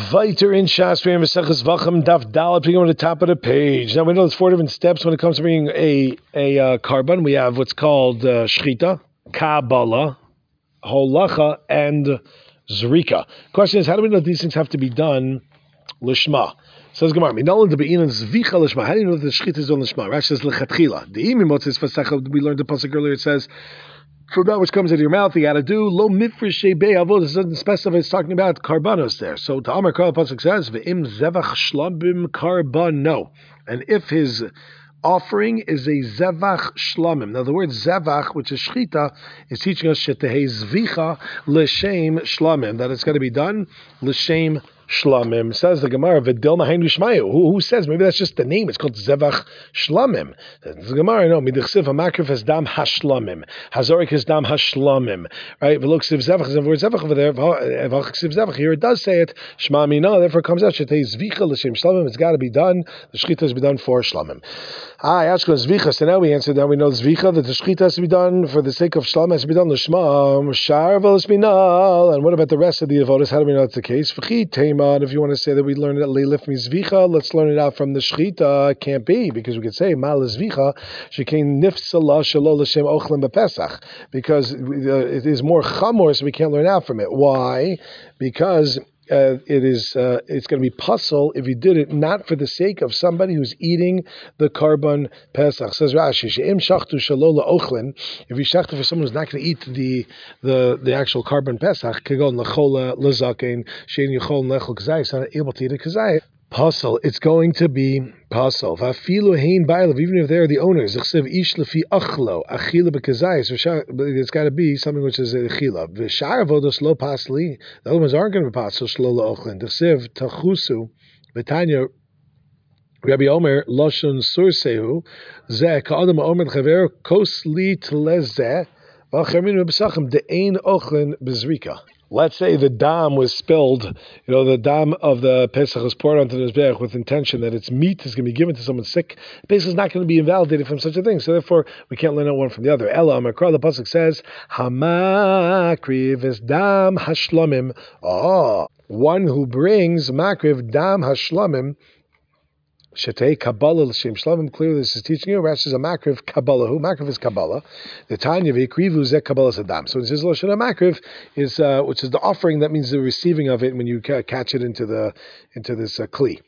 Weiter in Shas, we have Maseches Vachim Daf Dalet, beginning on the top of the page. Now we know there's 4 different steps when it comes to bringing a carbon. We have what's called Shchita, Kabbalah, Holacha, and Zrika. Question is, how do we know these things have to be done Lishma? Says Gemara, Minol the Bein and Zvicha Lishma. How do you know that the Shchita is on Lishma? Rashi says Lechatchila. The Imimotzis Fasecha, we learned the pasuk earlier, it says, from that which comes out of your mouth, you got to do lo mifresh be'avod. It doesn't specify. It's talking about karbanos there. So to Amar Kol pasuk says ve'im zevach shlomim karbano, and if his offering is a zevach shlamim. Now the word zevach, which is shchita, is teaching us shetehei zvicha l'shem shlamim, that it's got to be done l'shem shlamim. Says the Gemara, v'dilma hainu shmayu. Who says? Maybe that's just the name. It's called zevach shlamim. The Gemara, no, midichsiv hamakrif has dam hashlamim, hazorik has dam hashlamim. Right? V'loksiv zevach is the word zevach over there. V'loksiv zevach here it does say it. Shma mina. Therefore it comes out shetehei zvicha l'shem shlamim. It's got to be done. The shchita has to be done for shlamim. Ashko zvicha. So now we answered. Now we know zvicha, that the shchita has to be done for the sake of shlam, has to be done l'shma shar v'l'shminal. And what about the rest of the avodas? How do we know that's the case? If you want to say that we learn it leilif mizvicha, let's learn it out from the shchita. It can't be, because we could say mal zvicha shekein nifsala shelo l'shem ochlim b'pesach, because it is more chamor, so we can't learn out from it. Why? Because it's going to be puzzle if you did it not for the sake of somebody who's eating the carbon Pesach. Says Rashi, she'im shachtu shelo la'ochlin, if you shachtu for someone who's not going to eat the actual carbon Pesach, kegon l'chola l'zakein, she'in yichol l'echol kazai, so not able to eat a kazai. Puzzle, it's going to be puzzle. Vafilu hein bailav, even if they're the owners. Ichsev ish lefi achlo achila bekazai. So it's got to be something which is a achila. V'shar avodos lo pasli. The other ones aren't going to be puzzle. Shlo laochlin. Ichsev tachusu betanya. Rabbi Omer loshon sursehu zeh ka'adam omer chaver kosli tlezeh v'acharmin b'sachim de'ein ochlin bezrika. Let's say the dam was spilled, the dam of the Pesach was poured onto the Mizbeach with intention that its meat is going to be given to someone sick. Pesach is not going to be invalidated from such a thing. So therefore, we can't learn out one from the other. Ella Makra, the pasuk says, Hamakriv is dam hashlamim. One who brings makriv dam hashlamim, Shetei Kabbalah l'shem shlamim. Clearly, this is teaching you. Rashi is a makriv Kabbalah. Who makriv is Kabbalah? The Tanya v'ikrivu zeh Kabbalah sadam. So it says lashon makriv is which is the offering. That means the receiving of it when you catch it into this kli.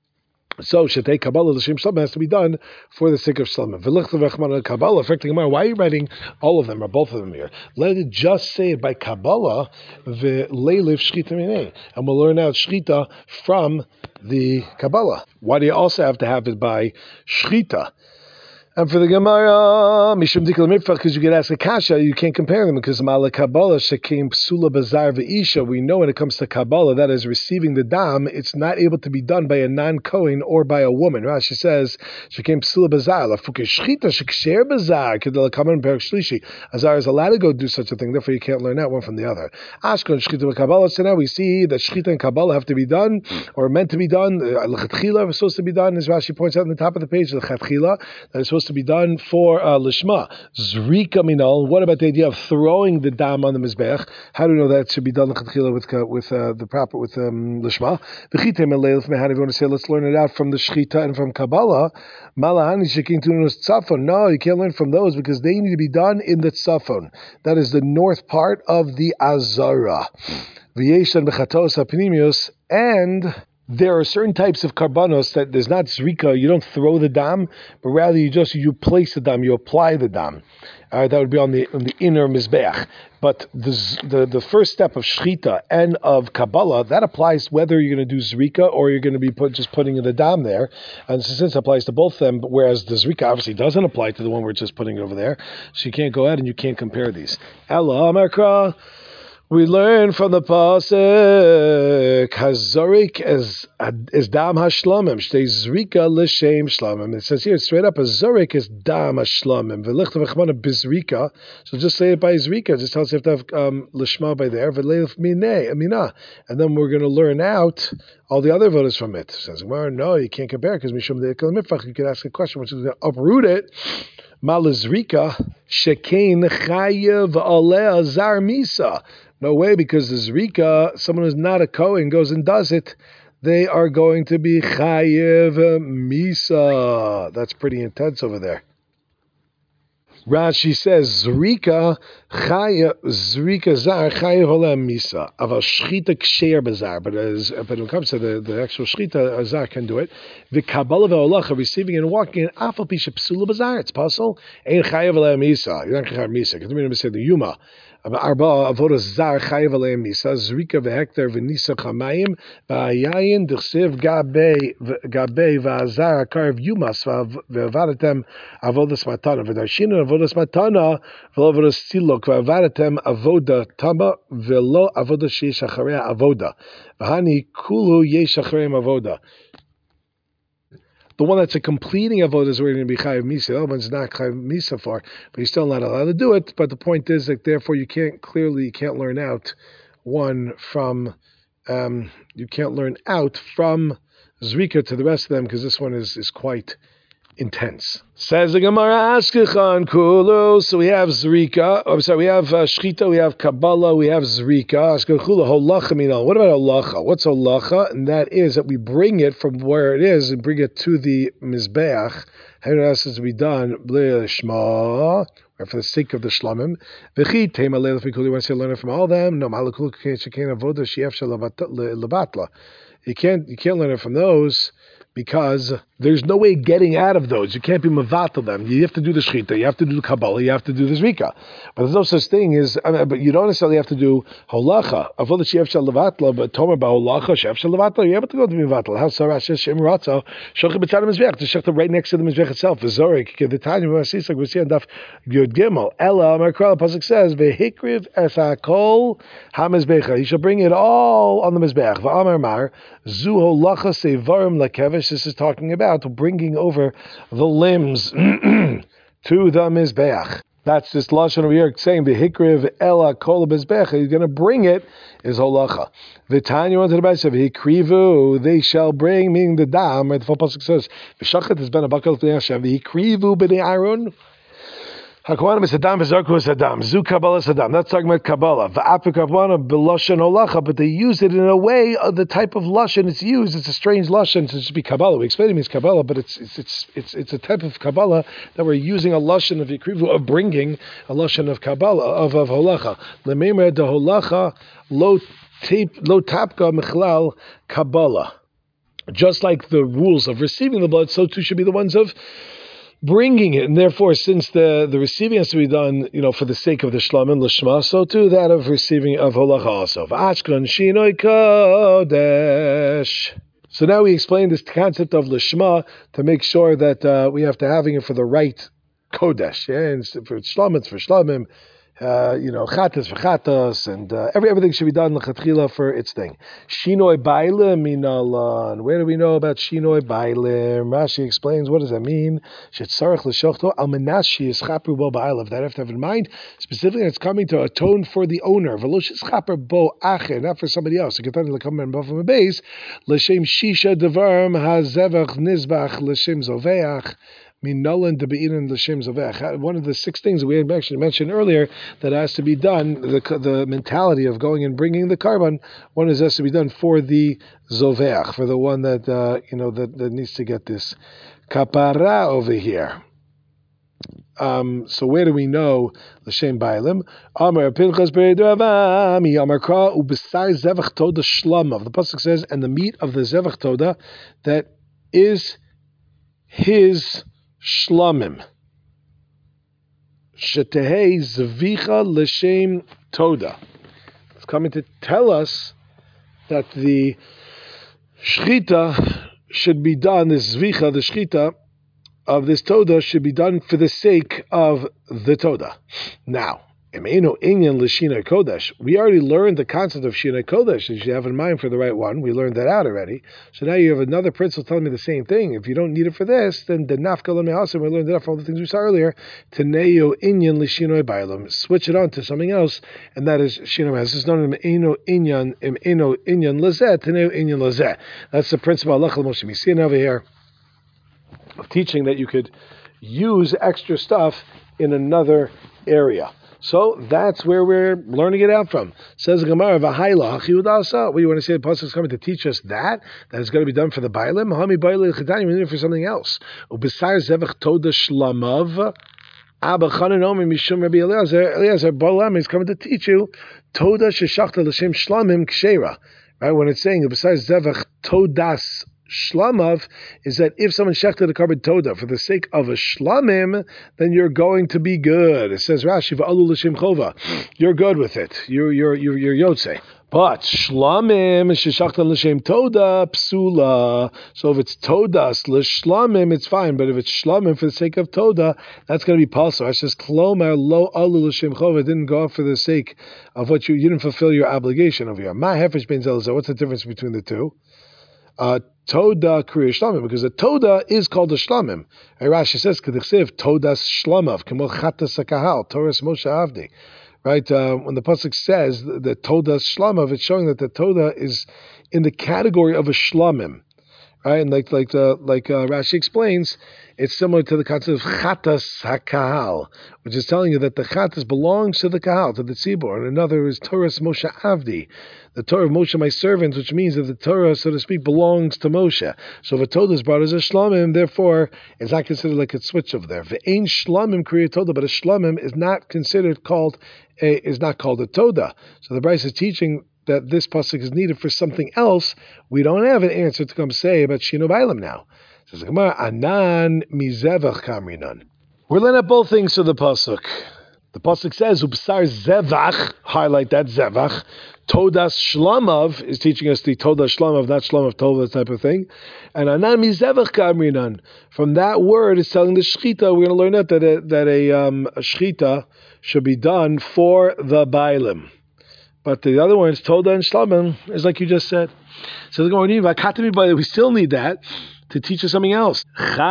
So Shetei Kabbalah l'shem shlamim has to be done for the sake of shlamim. V'lichtav rechman Kabbalah. Why are you writing all of them or both of them here? Let it just say it by Kabbalah v'leiliv shchita minei, and we'll learn out shchita from the Kabbalah. Why do you also have to have it by shchita? And for the Gemara, mishum dikal mitfach, because you could ask a kasha, you can't compare them, because mala Kabbalah shekim psula bazar ve'isha. We know when it comes to Kabbalah, that is receiving the dam, it's not able to be done by a non-Kohen or by a woman. Rashi says shekim psula bazar lafuke shchita sheksher bazar kedel kaman perak shlishi. Azar is allowed to go do such a thing, therefore you can't learn that one from the other. Ashkon shchita with Kabbalah. So now we see that shchita and Kabbalah have to be done, or meant to be done. Lechatchila was supposed to be done, as Rashi points out on the top of the page. Lechatchila, that is supposed to be done for lishma. Zrika minal. What about the idea of throwing the dam on the mizbeach? How do you know that should be done with the proper lishma? How do you want to say? Let's learn it out from the shchita and from Kabbalah. Malahani shekin tunus tzafon. No, you can't learn from those because they need to be done in the tzafon. That is the north part of the Azara. V'yeshan bechatos hapnimius, and there are certain types of karbanos that there's not zrika, you don't throw the dam, but rather you place the dam, you apply the dam. That would be on the inner mizbeach. But the first step of shchita and of Kabbalah, that applies whether you're going to do zrika or you're going to be just putting the dam there. And since it applies to both of them, whereas the zrika obviously doesn't apply to the one we're just putting it over there, so you can't go ahead and you can't compare these. Ella Makra. We learn from the pasuk hazorik is dam hashlamim shtei zrika l'shem shlamim. It says here straight up hazorik is dam hashlamim v'lichtav echmana bizrika. So just say it by zrika. Just tell us you have to have lishma by there v'leilif minei amina, and then we're going to learn out all the other vodas from it. It says well, no, you can't compare because mishum de'ikal mitfach. You could ask a question which is going to uproot it. Malazrika shekein chayev aleh azar misa. No way, because the Zrika, someone who's not a Kohen, goes and does it, they are going to be chayev misa. That's pretty intense over there. Rashi says Zrika zar chayev olem misa. Aval shchita ksher bazar. But when it comes to the actual shchita, a zar can do it. V'kabala ve'olacha, receiving and walking in afal pisha psula bazar. It's possible. Ein chayev olem misa. You're not chayev misa. Because we said the yuma. Arba avodas zar chayev aleim misa zrika vehekter v'nisa chamayim v'ayayin d'chsev gabei v'azar akarv yumas v'avadetem avodas matana v'darshinu avodas matana v'lo avodas silok v'avadetem avoda tama v'lo avoda sheish acharei avoda v'hani kulu yesh acharei avoda. The one that's a completing avodah is where you're going to be chayav misa. The other one's not chayav misa for, but you're still not allowed to do it. But the point is that therefore you can't learn out one from Zrika to the rest of them, because this one is quite intense. Says the Gemara, Askechan Kulu. So we have Zrika. We have Shchita, we have Kabbalah, we have Zrika. Askechan Kulu, Holacha Minal. What about Holacha? What's Holacha? And that is that we bring it from where it is and bring it to the Mizbeach. How it has to be done, B'lei Shma, or for the sake of the Shlamim. V'chi Tema Leil, if we want to learn it from all of them. No, Malakul Shekin Avodah She'ef Lebatla. You can't learn it from those, because there's no way getting out of those. You can't be mavatal them. You have to do the shchita, you have to do the kabbalah, you have to do the zrika. But there's no such thing as, but you don't necessarily have to do holacha. Avodah she'ef shel levatla, but tomer ba'holacha she'ef shel levatla, you're able to go to mivatal. How sarah shem ratzo, shocheh b'tzad mizbech, the shechta right next to the mizbech itself, v'zorik, the tanya v'asisak, we see on daf yud gimel. Ella, Markral, the pasuk says, v'hikriv es hakol ha-mizbecha, he shall bring it all on the mizbech. V'amar mar, zu holacha sevarim lakevish, this is talking about bringing over the limbs to the Mizbeach. That's this Lashon over here saying the Hikriv Ela Kol Mizbeach. He's going to bring it is Holacha. The Tanya wanted to buy Hikrivu, they shall bring, meaning the Dam, right? The full pasuk says, V'shachet has been a bakal of the Hashem, Hikrivu b'nei Aaron. Hakohanim is Adam, V'zarku is Adam, Zu Kabbalah is Adam. That's talking about Kabbalah. V'apu Kavana b'lashon holacha, but they use it in a way of the type of lashon it's used. It's a strange lashon to just be Kabbalah. We explained it means Kabbalah, but it's a type of Kabbalah that we're using a lashon of Yikrivu, of bringing a lashon of Kabbalah, of holacha. L'meimer de holacha lo tapka mechlal Kabbalah. Just like the rules of receiving the blood, so too should be the ones of bringing it, and therefore, since the receiving has to be done, for the sake of the shlamim l'shma, so too that of receiving of holacha also. V'achkon shinoi kodesh. So now we explain this concept of l'shma to make sure that we have to having it for the right kodesh. Yeah, and for shlamim, it's for shlamim. Chatas for chatas, and everything should be done l'chatchila for its thing. Shinoi bailim minalan. Where do we know about shinoi bailim? Rashi explains, what does that mean? Shetzarech l'shochto al menashi is chaper bo bailav. That I have to have in mind specifically. It's coming to atone for the owner. Velosh is chaper bo acher, not for somebody else. You can tell me to come and from a base. L'shem shisha devarim hazevach nizbach l'shem zoveach. One of the 6 things we had actually mentioned earlier that has to be done, the mentality of going and bringing the carbon, one is has to be done for the zoveach, for the one that that needs to get this kapara over here. So where do we know l'shem bailim? Amar Pinchas be'edravam Amar Kra ubesai zevach toda shlamav. The pasuk says, and the meat of the zevach toda that is his shlamim. Shetehei zvicha l'shem toda. It's coming to tell us that the shchita should be done, this zvicha, the shchita of this toda should be done for the sake of the toda. Now, Emeinu inyan l'shina kodesh. We already learned the concept of shina kodesh that you have in mind for the right one. We learned that out already. So now you have another principle telling me the same thing. If you don't need it for this, then the nafka l'mehasim, we learned it from all the things we saw earlier. Teneo inyan l'shina bailam. Switch it on to something else, and that is shina. This is known as emeinu inyan lazeh. Teneo inyan lazeh. That's the principle of halachah l'moshim. You see it over here of teaching that you could use extra stuff in another area. So that's where we're learning it out from. Says the Gemara, "V'haila chiyudasa." What you want to say? The pasuk is coming to teach us that it's going to be done for the bailim. Hami bailim chitani. We need it for something else. Ubesar zevach toda shlamav. Abba Chanan Omer Mishum Rabbi Eliezer Bolam is coming to teach you Toda Sheshachta L'Shem Shlamim Kshera. Right, when it's saying besides Zevach Todas Shlamav, is that if someone shechted the carbon Toda for the sake of a Shlamim, then you're going to be good. It says Rashi V'alu L'Shem Chova. You're good with it. You're Yotze. But shlamim sheshachtan l'shem toda psula. So if it's todas l'shlamim, it's fine. But if it's shlamim for the sake of toda, that's going to be pasul. I says klomar lo alu l'shem chova. Didn't go off for the sake of what you didn't fulfill your obligation over here. Ma hefesh ben zelazah. What's the difference between the two? Toda kriya shlamim, because the toda is called a shlamim. Rashi says k'dichsev todas shlamav k'mo chatas hakahal Torah Moshe Avdi. Right, when the pasuk says the toda shlamav, it's showing that the toda is in the category of a shlamim, right? And like Rashi explains, it's similar to the concept of chatas hakahal, which is telling you that the chatas belongs to the kahal, to the tzibur. And another is Torah Moshe Avdi, the Torah of Moshe, my servant, which means that the Torah, so to speak, belongs to Moshe. So if a Toda is brought as a shlamim, therefore it's not considered like a switch over there. Ve'ein shlamim kriya Toda, but a shlamim is not considered called a Toda. So the Bryce is teaching that this pasuk is needed for something else. We don't have an answer to come say about Shino Bailam now. It says the Gemara, Anan mizevach kamrinan. We're learning both things to the pasuk. The pasuk says, Ubsar zevach, highlight that zevach. Todas shlamav is teaching us the todas shlamav, not shlamav toda type of thing. And anan mizevach kamrinan. From that word, it's telling the shchita. We're going to learn that a shchita should be done for the bailim. But the other ones, toda and shlamim, is like you just said. So they're going, we still need that to teach us something else.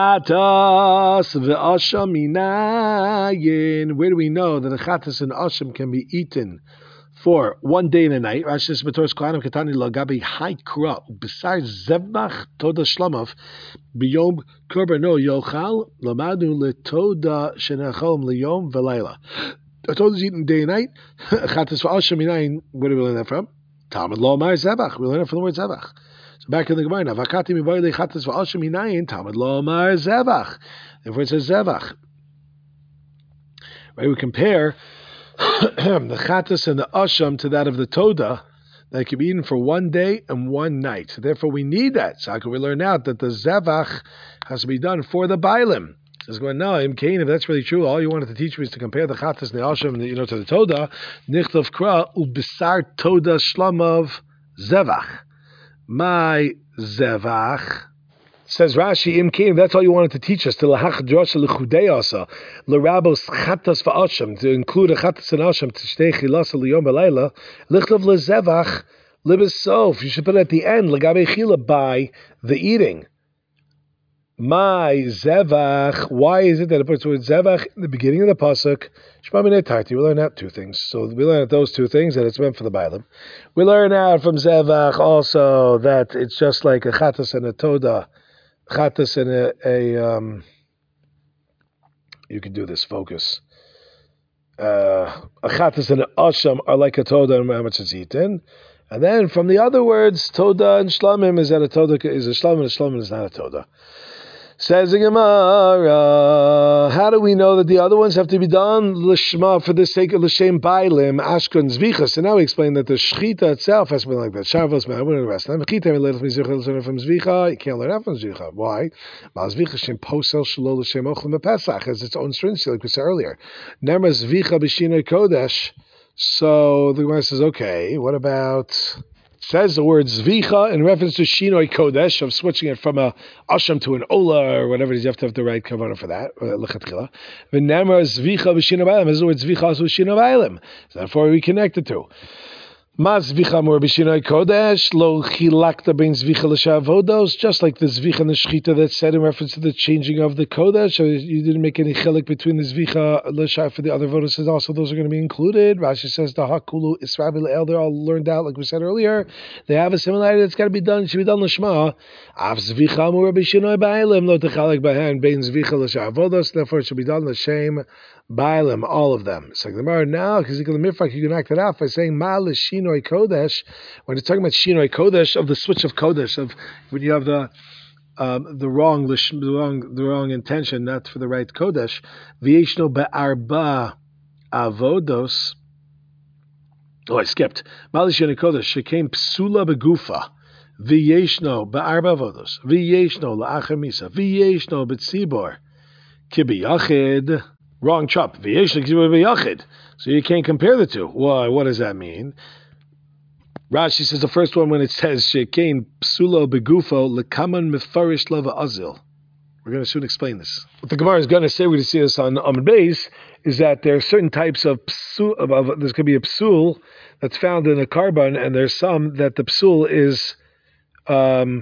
Chatas ve'asham minayin. Where do we know that a chatas and asham can be eaten for one day and a night? Rashi says, "B'toras kohanim katani lagabi haikra besides zevach toda shlamav biyom korbano yochal lamadu letoda shenachom liyom v'layla." A toda is eaten day and night. Chatas ve'asham minayin. Where do we learn that from? Talmud lo amar zevach. We learn it from the word zevach. So back in the Gemara, Vakati miboyle chatas v'asham minayin. Talmud lo amar zevach. Therefore it says zevach. Right? We compare the chatas and the asham to that of the toda that can be eaten for one day and one night. So therefore we need that. So how can we learn out that the zevach has to be done for the bailim? So it's going, no, Imkain, if that's really true, all you wanted to teach me is to compare the chatas and the asham to the toda. Nichtov kra ubisar toda shlamav zevach. My zevach. Says Rashi, Imkain, that's all you wanted to teach us, to lahach drasha l'chudeasa, l'rabos chatas va'asham, to include a chatas and asham, to shtei chilasa liyom b'layla, lichtov l'zevach, libesof, you should put it at the end, l'gabe chila, by the eating. My zevach, why is it that it puts the word zevach in the beginning of the pasuk? Shema minei tarti, we learn out two things. So we learn out those two things, that it's meant for the bailim. We learn out from zevach also that it's just like a chatas and a toda, chatas and you can do this, focus. A chatas and an asham are like a toda and how much it's eaten. And then from the other words, toda and shlamim is that a toda is a shlamim, and a shlamim is not a toda. Says the Gemara, how do we know that the other ones have to be done l'shma for the sake of l'shem bailim ashkon zvicha? So now we explain that the shchita itself has to be like that. Sharvos man, we're going to rest. From zvicha, you can't learn that from zvicha. Why? Zvicha shem posel shelo l'shem ochlim b'pesach has its own stringency, like we said earlier. Nemar zvicha b'shinoi kodesh. So the Gemara says, okay, what about? Says the word zvicha in reference to shinoi kodesh, of switching it from a asham to an ola or whatever it is. You have to have the right kavanah for that. Lechatchila. V'nemar zvicha v'shinoi b'aylim. Is the word zvicha also shinoi b'aylim. So therefore we connect the two. Ma zvicha more b'shinoi kodesh lo chilakta bein zvicha l'shavodos. Just like the zvicha and the shchita that said in reference to the changing of the kodesh, so you didn't make any chilik between the zvicha l'shav for the other vodos. Says also those are going to be included. Rashi says the hakulu israbi le'el. They're all learned out, like we said earlier. They have a similarity that's got to be done. It should be done l'shma. Av zvicha more b'shinoi b'aylim lo techalek b'han bein zvicha l'shavodos. Therefore, it should be done l'shem Bailim, all of them. It's like the Gemara now, because you can knock that out by saying Ma Shinoi Kodesh. When it's talking about Shinoi Kodesh, of the switch of Kodesh, of when you have the wrong intention, not for the right Kodesh. V'yeshno be'arba avodos. Oh, I skipped. Ma Shinoi Kodesh shekaim psula begufa. V'yeshno be'arba avodos. V'yeshno la'achar misa. V'yeshno be'tzibor. Kibiyachid. Wrong chop. So you can't compare the two. Why? What does that mean? Rashi says the first one when it says Shekain Psulo Begufo Lekaman Mefarish Lava Azil. We're going to soon explain this. What the Gemara is going to say, we're going to see this on Amud Beis, is that there are certain types of psul. There's going to be a psul that's found in a carbon, and there's some that the psul is. There's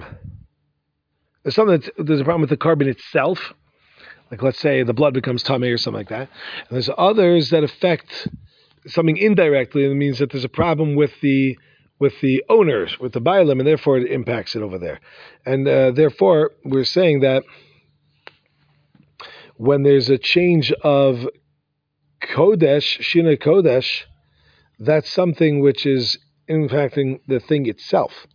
a problem with the carbon itself. Like let's say the blood becomes tummy or something like that. And there's others that affect something indirectly, and it means that there's a problem with the owners, with the bailim, and therefore it impacts it over there. And therefore we're saying that when there's a change of kodesh, shina kodesh, that's something which is impacting the thing itself,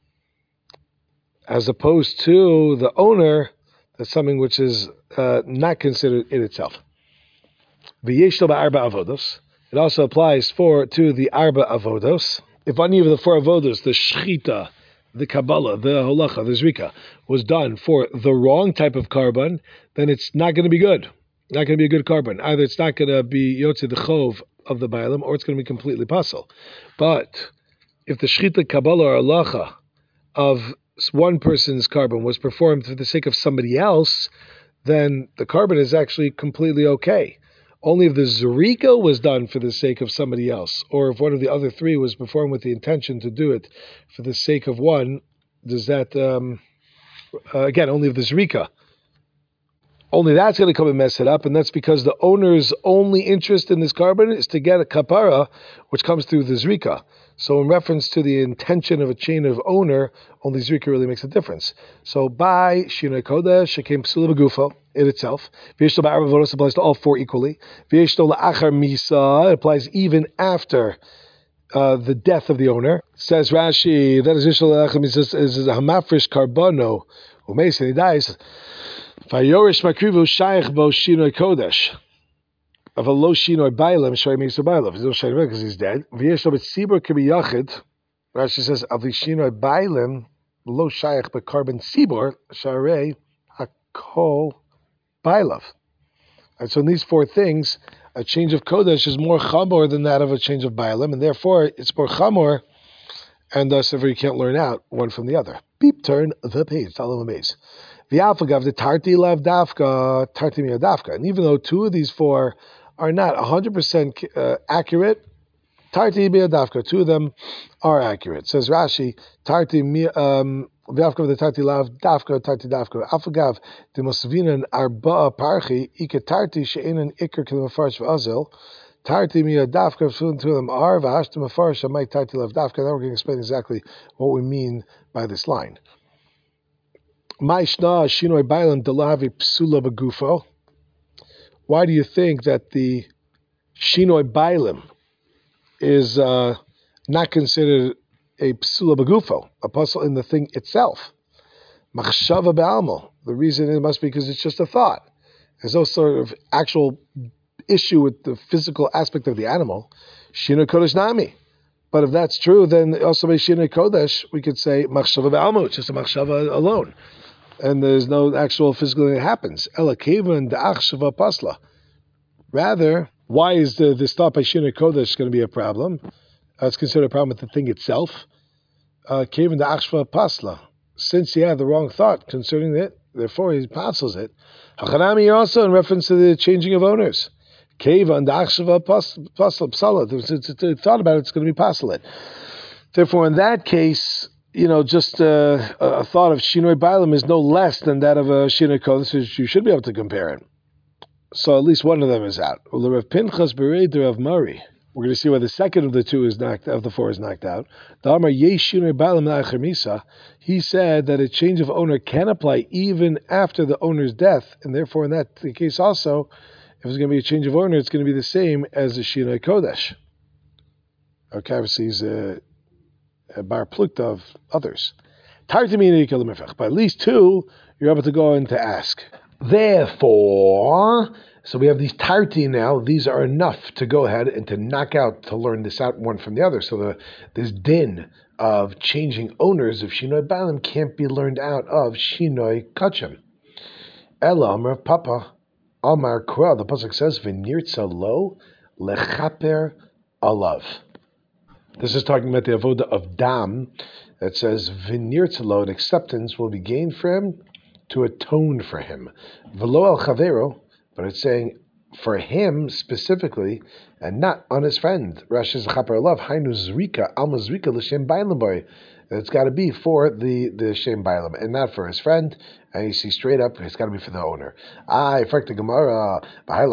as opposed to the owner. That's something which is not considered in itself. V'yeshlo ba'arba avodos. It also applies to the arba avodos. If any of the four avodos, the shchita, the kabbalah, the holacha, the zrika, was done for the wrong type of carbon, then it's not going to be good. Not going to be a good carbon. Either it's not going to be yotze the chov of the bailam, or it's going to be completely pasul. But if the shchita, kabbalah, or holacha of one person's carbon was performed for the sake of somebody else, then the carbon is actually completely okay. Only if the zerika was done for the sake of somebody else, or if one of the other three was performed with the intention to do it for the sake of one, does that, again, only if the zerika, only that's going to come and mess it up, and that's because the owner's only interest in this carbon is to get a kapara, which comes through the zrika. So in reference to the intention of a chain of owner, only zrika really makes a difference. So by Shinoi Kodesh, it came Psula Begufo in itself. V'yeshto ba'arba avodos applies to all four equally. V'yeshto la'achar misa, it applies even after the death of the owner. Says Rashi, that is V'yeshto la'achar misa is a hamafresh karbono, umeis, and he dies. Vayorish makrivu shayich bo Shinoi Kodesh. Of a low shinoi bailam, shoy means to bailam. He's not shayich because he's dead. V'yesh lo betzibur kibiyachid. Rashi says of the shinoi bailam, low shayich but carbon tzibur sharei hakol bailav. And so in these four things, a change of kodesh is more chamor than that of a change of bailam, and therefore it's more chamor, and thus therefore you can't learn out one from the other. Beep, turn the page. Talam amaze. The alphagav, the tarti lav dafka, tarti miya dafka. And even though two of these four are not 100% accurate, tarti miya dafka, two of them are accurate. Says Rashi, tarti miya dafka, the tarti lav dafka, tarti dafka. Alphagav, the mosvinan arba parchi, ika tarti she'enan ikr kilimafarish v'azil. Tarti miya dafka, two of them are, v'hashta mafarish amay tarti lav dafka. Now we're going to explain exactly what we mean by this line. Why do you think that the Shinoi Bailim is not considered a Psula Begufo, a puzzle in the thing itself? Machshava Ba'almo. The reason it must be because it's just a thought. There's no sort of actual issue with the physical aspect of the animal. Shinoi Kodesh Nami. But if that's true, then also by Shinoi Kodesh, we could say Machshava Ba'almo. It's just a Machshava alone. And there's no actual physical thing that happens. Ela kevan da'achshava pasla. Rather, why is this thought by Shinoi Kodesh going to be a problem? It's considered a problem with the thing itself. Kevan da'achshava pasla. Since he had the wrong thought concerning it, therefore he passes it. Hachanami also in reference to the changing of owners. Kevan da'achshava pasla psala. The thought about it's going to be pasla. Therefore, in that case, just a thought of Shinoi Bailam is no less than that of a Shinoi Kodesh, so you should be able to compare it. So at least one of them is out. Rav Pinchas Bereider of Murray. We're going to see why the second of the four is knocked out. He said that a change of owner can apply even after the owner's death, and therefore in that case also, if it's going to be a change of owner, it's going to be the same as the Shinoi Kodesh. Okay, obviously he's a bar plukta of others. But at least two, you're able to go in to ask. Therefore, so we have these tarti now. These are enough to go ahead and to knock out, to learn this out one from the other. So this din of changing owners of Shinoi Bailam can't be learned out of Shinoi Kachem. Ella Amar Papa Amar Krel. The pasuk says v'nirtza lo lechaper alav. This is talking about the avoda of dam that says v'nirtza lo, an acceptance will be gained for him to atone for him. V'lo al chavero, but it's saying for him specifically and not on his friend. Rashi says chaper alav hainu zrika alma zrika l'shem bailam boy. It's got to be for the Shem Bailam and not for his friend. And you see straight up, it's got to be for the owner. I fact the Gemara,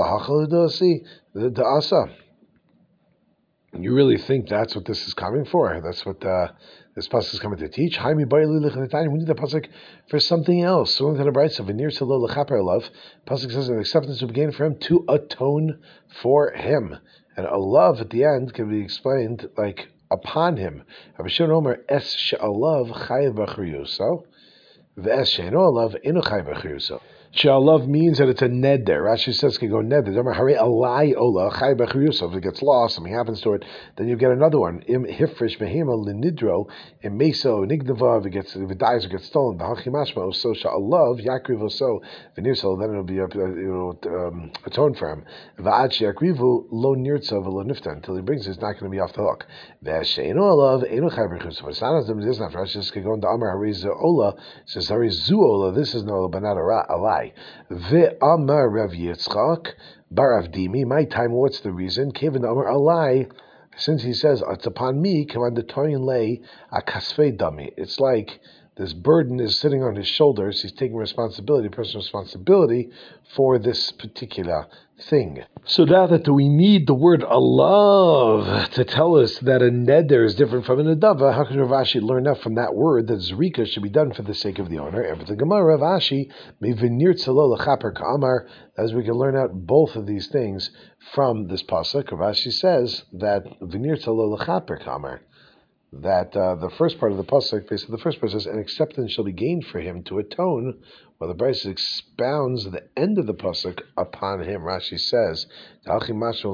the Asa. You really think that's what this is coming for? That's what this pasuk is coming to teach? We need the pasuk for something else. So into the bright of near to lo lechaper love. Pasuk says an acceptance will be gained for him to atone for him, and a love at the end can be explained like upon him. Abishon Omer es she'alav chayav b'chiyuso, v'es she'eno alav eno chayav b'chiyuso. She'alav means that it's a neder. Rashi says can go neder. Omer hare alai ola chayav b'chiyuso. If it gets lost, something happens to it, then you get another one. Im hifresh behema linidro im meso nigdava. If it dies or gets stolen, b'hachi mashma so she'alav yakriv oso v'nirso. Then it'll be atoned for him. V'ad she'akrivu lo nirtza v'lo nifta, until he brings it, it's not going to be off the hook. V'she'eno alav eno chayav b'chiyuso. But it's not as them. It is not. Rashi says can go into Amar hare zu ola. Says hare zu ola. This is no ola, but not a lie. Ve'amar Rav Yitzchak bar Avdimi. My time. What's the reason? Kevin Amar alai. Since he says it's upon me, command the Toyin lay a kasvei dami. It's like this burden is sitting on his shoulders. He's taking personal responsibility for this particular thing. So now that we need the word alav to tell us that a neder is different from a nedava, how can Rav Ashi learn that from that word that zrika should be done for the sake of the owner? And for the Gemara, Rav Ashi mevinir tzalo lechaper ka'amar, as we can learn out both of these things from this pasuk. Rav Ashi says that vinir tzalo lechaper ka'amar, that the first part of the pasuk, basically the first part says, an acceptance shall be gained for him to atone, while the Bryce expounds the end of the pasuk upon him. Rashi says, that lo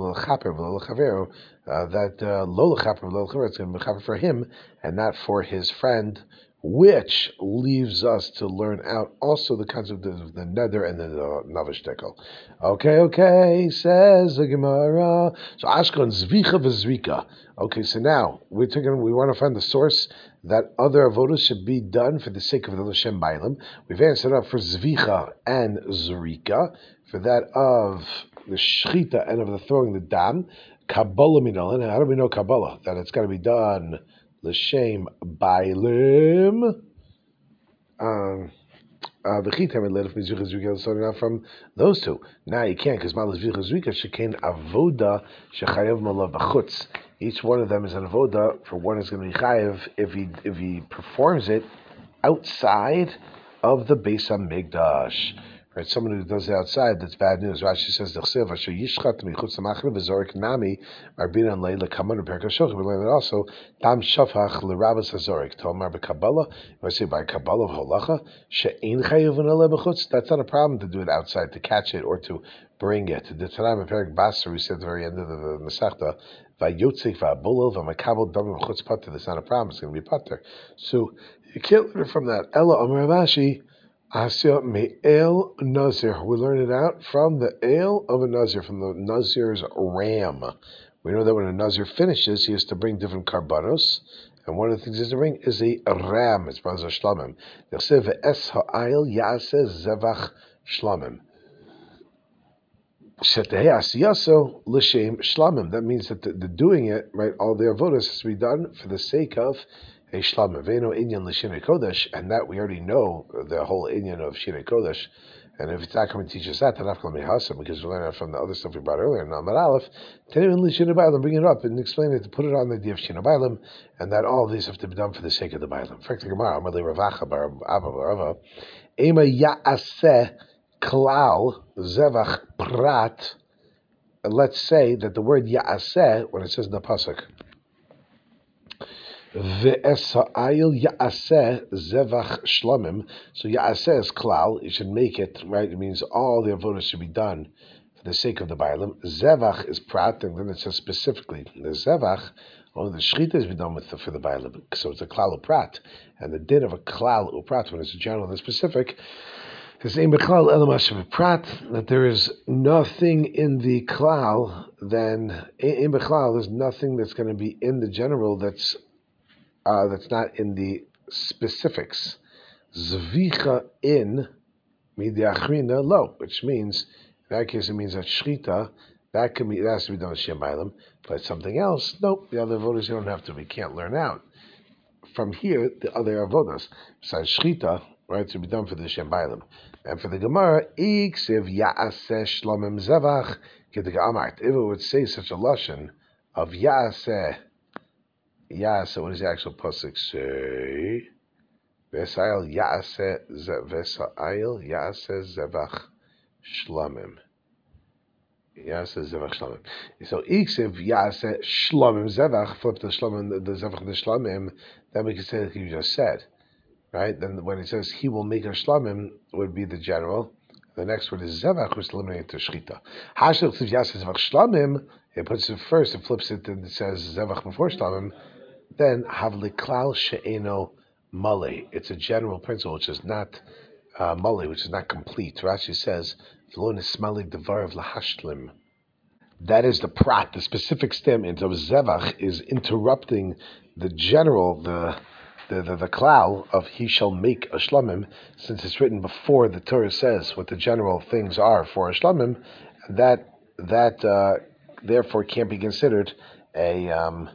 lechaper, it's going to be chaper for him and not for his friend, which leaves us to learn out also the concept of the neder and the navashtikel. Okay, says the Gemara. So Ashkon zvicha v'zrika. Okay, so now we want to find the source that other avodas should be done for the sake of the Shem Bailam. We've answered up for zvicha and zrika, for that of the shchita and of the throwing the dam. Kabbalah minal. And how do we know Kabbalah? That it's got to be done l'shem bailim. From those two. Now you can't, because avoda shechayev malav b'chutz. Each one of them is an avoda. For one is going to be chayev if he performs it outside of the Beis Hamikdash. Right, someone who does it outside, that's bad news. Rashi says, "D'chsev asher yishchat michutz l'machne v'zorik nami marbinan leila kaman u'perka shochim." We learn that also. Tam shafach l'rabas hazorik. Tomar b'Kabbalah. If I say by Kabbalah of halacha, she'ein chayuvin aleh b'chutz. That's not a problem to do it outside, to catch it or to bring it. The Tanam in Perek Basra, we said at the very end of the Masechta, vayotzik va'bolel v'makabel dam b'chutz pater. That's not a problem. It's going to be pater. So you can't learn from that. Ella Amar Rashi. Asya me'el nazir. We learn it out from the ale of a nazir, from the nazir's ram. We know that when a nazir finishes, he has to bring different karbanos, and one of the things he has to bring is a ram. It's b'azah shlamim. Yachsev ve'es ha'ayil ya'aseh zevach shlamim. Shetehei asiyaso l'shem shlamim. That means that the doing it, right, all the avodas has to be done for the sake of a shlamim. Ve'eno inyan l'shinei kodesh, and that we already know the whole inyan of shinei kodesh. And if it's not coming to teach us that, tanaf kol mehasam, because we learned that from the other stuff we brought earlier in Amar Aleph, tenim l'shinei bailam, bring it up and explain it, to put it on the idea of shinei bailam, and that all of these have to be done for the sake of the bailam. Frankly, Gemara, Amar le'Ravacha bar Abba Rava, ema ya'aseh klal zevach prat let's say that the word ya'aseh, when it says in the pasuk, ve'esa'ayil ya'aseh zevach shlomim. So ya'aseh is klal. You should make it, right? It means all the avodah should be done for the sake of the bailim. Zevach is prat, and then it says specifically the zevach. Only the shechita is be done with for the bailim. So it's a klal uprat, and the din of a klal uprat when it's general and specific. That there is nothing in the klal, then in bechlal, there's nothing that's going to be in the general that's not in the specifics. Zvicha in midiachrina lo, which means in that case it means that shchita that has to be done with shem bailim, but something else, nope. The other avodas you don't have to. We can't learn out from here the other avodas besides shchita, right? To be done for the shem bailim. And for the Gemara, iksiv ya'aseh shlomim zevach k'dega amart. If it would say such a lashon of ya'aseh, what does the actual pasuk say? V'esayil ya'aseh zevach shlomim. Ya'aseh zevach shlomim. So iksiv ya'aseh shlomim zevach. Flip the shlomim, the zevach and the shlomim. Then we can say like you just said. Right? Then when it says he will make a shlamim, would be the general. The next word is zevach, which eliminates the shchita. Hashel tzivs yaseh zevach shlamim. It puts it first. It flips it, and it says zevach before shlamim. Then havli klal she'eno male. It's a general principle which is not male, which is not complete. Rashi says v'lo nismali devar of lahashlim. That is the prat, the specific statement of zevach is interrupting the general, the klal of he shall make a shlamim, since it's written before the Torah says what the general things are for a shlamim, that therefore can't be considered a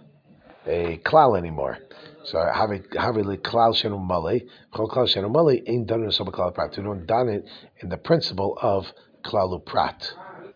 klal anymore. So have a klal shenu male, klal shenu male ain't done in a klal prat. We don't done it in the principle of klalu prat.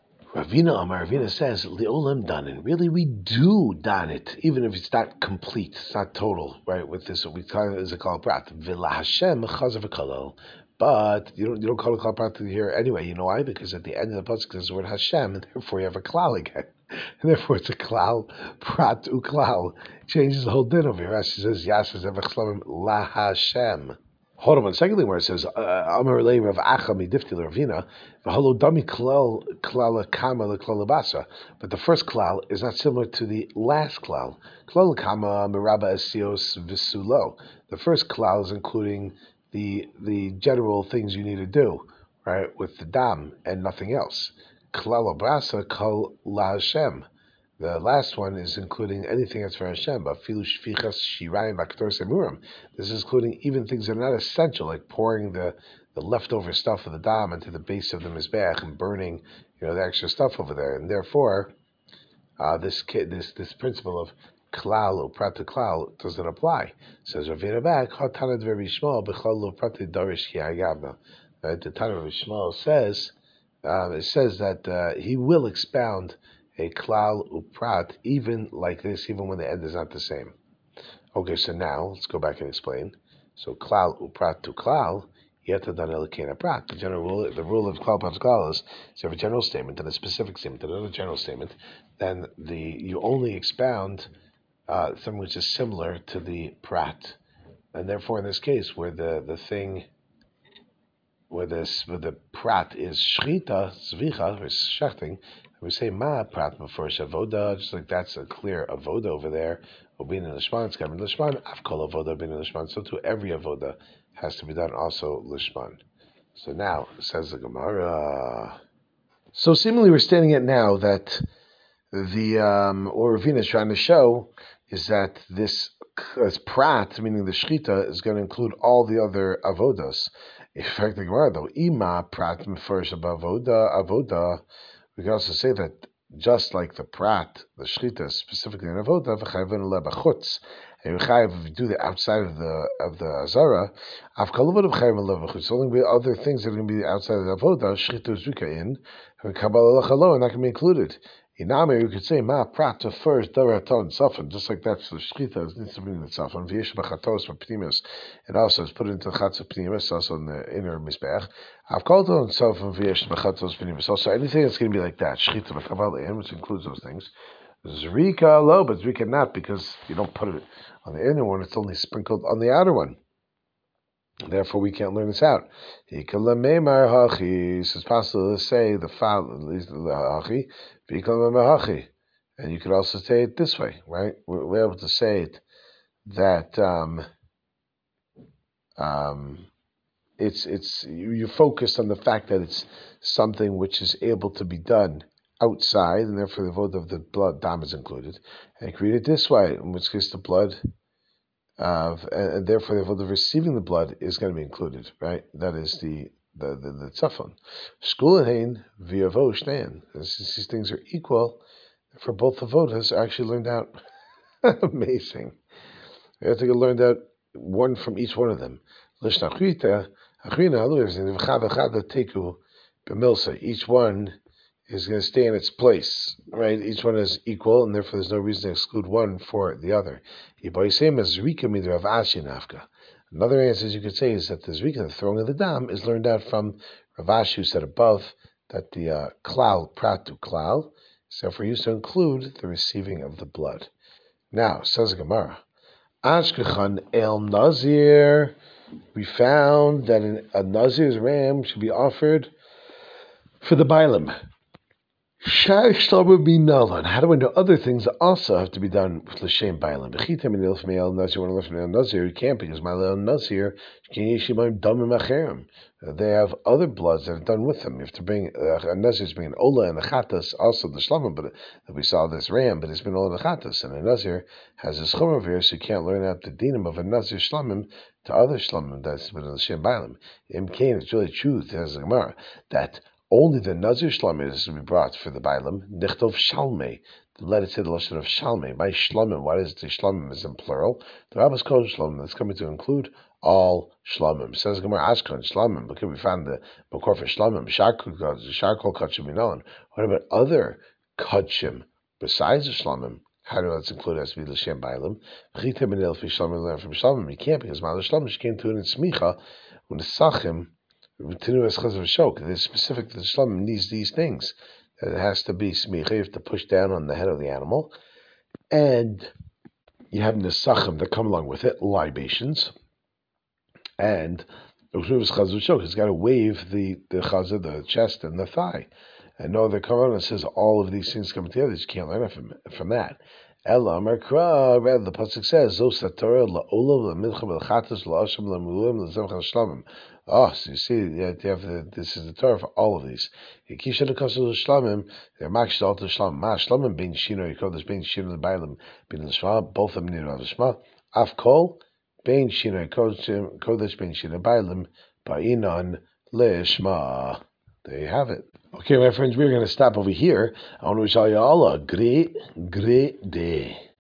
Ravina says, Le'olam danin. Really, we do dan it, even if it's not complete, it's not total, right? With this, we call it as a kal prat. V'la Hashem chazav kalal. But you don't call it kal prat here anyway. You know why? Because at the end of the pasuk there's the word Hashem, and therefore you have a klal again. And therefore it's a klal prat uklal. Changes the whole din over here. Rashi says, Yaseh zevach shlamim la Hashem. Hold on. Secondly, where it says Amar Lei Rav Acha Midifti Ravina, v'halo dami klal kama leklal basa. But the first klal is not similar to the last klal. Klal kama miraba esios v'sulo. The first klal is including the general things you need to do, right, with the dam and nothing else. Klal basa kol la Hashem. The last one is including anything that's for Hashem, but filu shfichas shirayim v'aktor semurim. This is including even things that are not essential, like pouring the leftover stuff of the dam into the base of the mizbeach and burning, the extra stuff over there. And therefore, this principle of klal or prat klal doesn't apply. Says Ravina back, Hatanad v'Rishmal b'chal lo prat darish ki agavna. The Tana of Shmuel says it says that he will expound a klal uprat, even like this, even when the end is not the same. Okay, so now let's go back and explain. So klal uprat to klal, yeta dan elikena prat. The rule of klal uprat to klal is if you have a general statement and a specific statement and another general statement, then you only expound something which is similar to the prat, and therefore in this case where the thing where the prat is shchita, zvicha, or shechting, we say ma prat before avoda, just like that's a clear avoda over there. Obin and lishman, it's coming lishman. Avkol avoda, obin and lishman. So too, every avoda has to be done also lishman. So now says the Gemara. So seemingly we're stating it now that the or Ravina is trying to show is that this prat, meaning the shchita, is going to include all the other avodas. In fact, the Gemara though, ima prat mefurish avoda. We can also say that just like the prat, the shchita, specifically in avoda, v'chayvin lebachutz, and if you do the outside of the azara, avkalavod v'chayvin lebachutz. Only other things that are going to be outside of the avoda, shchita zuka in, and kabbalah lachalo, are not going to be included. Inami, you could say ma prata first daraton soften, just like that's the shchita is needs to be in the soften. V'yesh b'chatos v'pnimis, and also it's put into chatz pnimis, also in the inner mizbech. I've called on soften v'yesh b'chatos pnimis. Also, anything that's going to be like that, shchita b'chavalein, which includes those things. Zrika lo, but zrika not, because you don't put it on the inner one; it's only sprinkled on the outer one. Therefore, we can't learn this out. So it's possible to say the hachi, and you could also say it this way, right? We're able to say it that you're focused on the fact that it's something which is able to be done outside, and therefore the vote of the blood dam is included. And you can read it this way, in which case the blood. And therefore, the vote of receiving the blood is going to be included, right? That is the tzafon. Shkulein v'yavo shnein. Since these things are equal, for both the votas actually learned out. Amazing. We have to learn out one from each one of them. Each one is going to stay in its place, right? Each one is equal, and therefore there's no reason to exclude one for the other. Another answer you could say is that the zrika, the throwing of the dam, is learned out from Rav Ashi, who said above that the klal pratu klal, so for used to include the receiving of the blood. Now, says the Gemara, Ashkechan el nazir, we found that a nazir's ram should be offered for the bailim. How do we know other things that also have to be done with l'shem bailim? You want to lift from nazir, you can't, because my little nazir they have other bloods that are done with them. You have to bring a nazir to bring an ola and a chatas, also the shlamim, but we saw this ram, but it's been ola and a chatas, and a nazir has this chum over here, so you can't learn out the dinim of a nazir shlamim to other shlamim that's with l'shem bailim. Imkain, it's really true, there's a Gemara that only the Nazir Shlamim is to be brought for the Bailam. Nichtov Shalmei. Let it say the Lashon of Shalmei. By Shlamim, why does it say Shlamim is in plural? The Rabbis called Shlamim. That's coming to include all Shlamim. Says Gemara Ashkan Shlamim. Because we found the Makor for Shlamim. Sharkol Kachim Minon. What about other Kachim besides the Shlamim? How do let's include as to be L'Shem Bailam? Chitem and Elfi Shlamim learn from Shlamim. You can't, because Ma'al Shlamim she came to it in Smicha when the Sachim. There's specific to the shlamim needs these things. That it has to be smicha, you have to push down on the head of the animal, and you have nesachim that come along with it, libations, and it's got to wave the chazah, the chest and the thigh. And no other Quran says all of these things come together. You can't learn it from that. Ella Merkra, rather the pasuk says, "Zos Torah la'olav la'milchem l'chatas la'asham la'muluim l'zemcha shlamim." Oh, so you see, this is the Torah for all of these. Yekisha l'kasel l'shlamim, they're makshid all to shlamim. Ma shlamim bein shino, you call this bein shino l'bailim bein l'shma, both of them need l'shma. Afkol bein shino, kodesh bein shino bailim ba'inan l'shma. There you have it. Okay, my friends, we're going to stop over here. I want to wish all you all a great day.